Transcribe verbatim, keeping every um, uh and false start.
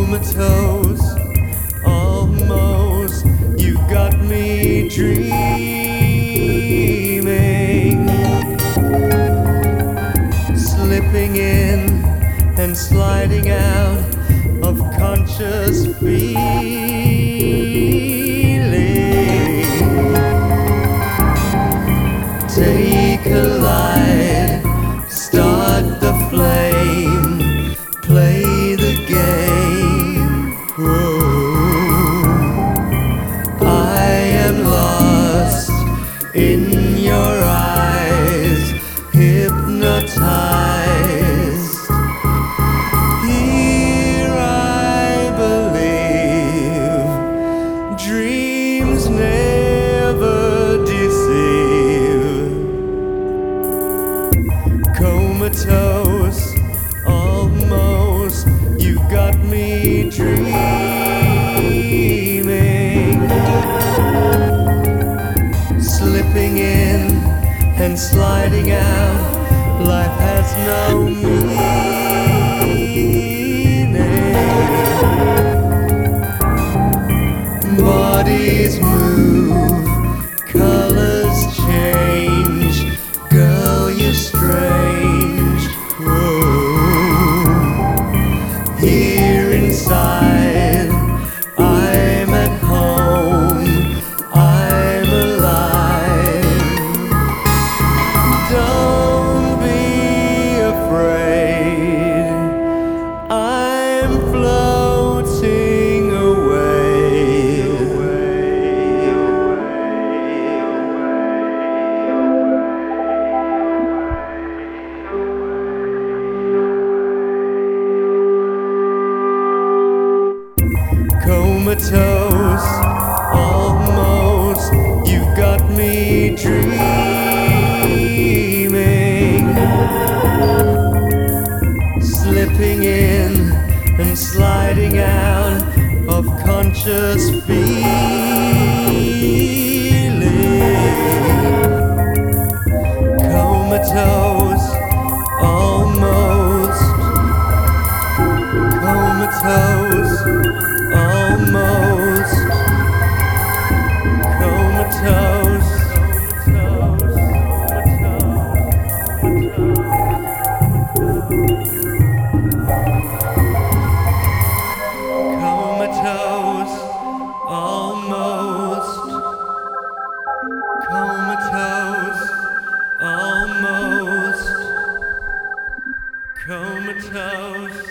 comatose, almost. You've got me dreaming, slipping in and sliding out of conscious feeling. Take a light, start the flame, play the game. Whoa. I am lost in your eyes, hypnotized. Here I believe dreams never deceive. Comatose, almost. You've got me dreaming, slipping in and sliding out. Life has no meaning. Bodies move, colors change. Girl, you're strange. Whoa. Here inside, I'm at home, I'm alive. Don't be afraid, I'm floating away. Comatose, almost. You've got me dreaming, slipping in and sliding out of conscious feeling. Comatose, almost. Comatose, almost. Comatose, comatose, almost. Comatose, almost. Comatose.